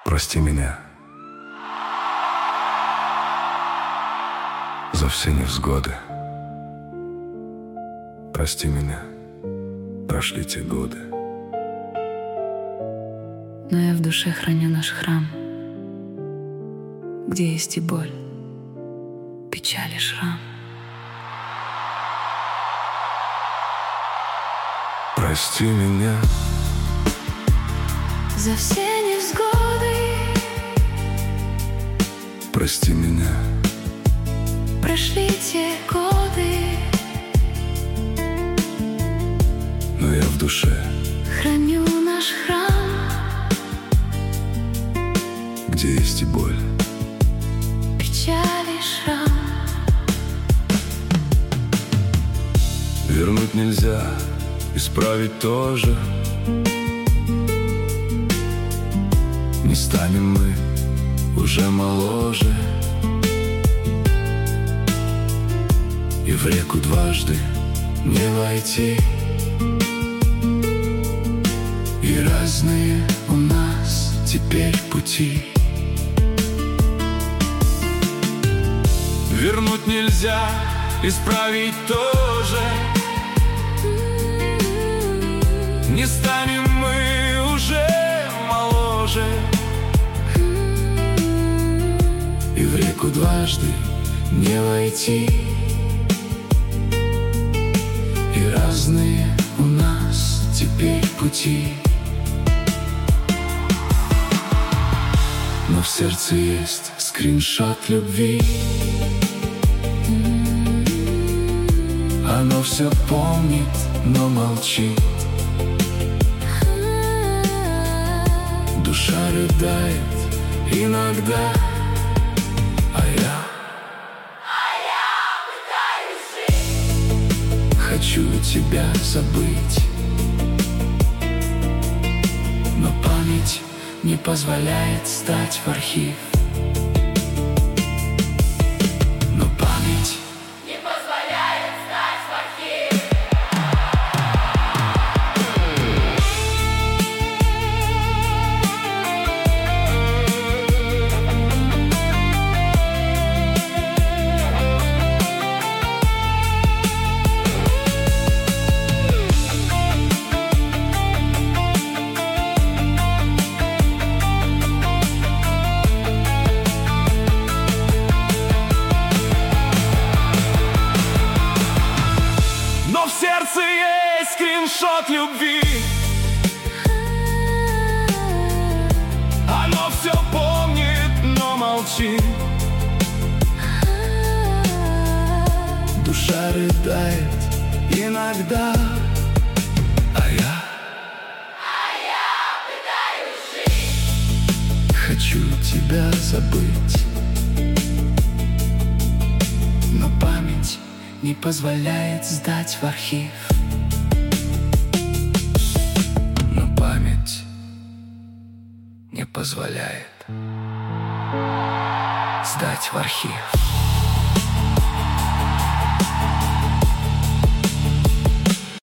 Прости меня за все невзгоды. Прости меня, прошли те годы. Но я в душе храню наш храм, где есть и боль, печаль и шрам. Прости меня за все невзгоды. Прости меня, прошли те годы. но я в душе храню наш храм, где есть и боль, печаль и шрам. вернуть нельзя, исправить тоже. Не станем мы уже моложе, и в реку дважды не войти. И разные у нас теперь пути. Вернуть нельзя, исправить тоже. Не станем мы уже моложе, и в реку дважды не войти. И разные у нас теперь пути. Но в сердце есть скриншот любви. Оно все помнит, но молчит. Душа рыдает иногда, а я пытаюсь жить. Хочу тебя забыть, но память не позволяет стать в архив. Но память не позволяет стать в архив. в сердце есть скриншот любви. Оно все помнит, но молчит. Душа рыдает иногда, а я пытаюсь жить. хочу тебя забыть, но память не позволяет сдать в архив. Но память не позволяет сдать в архив.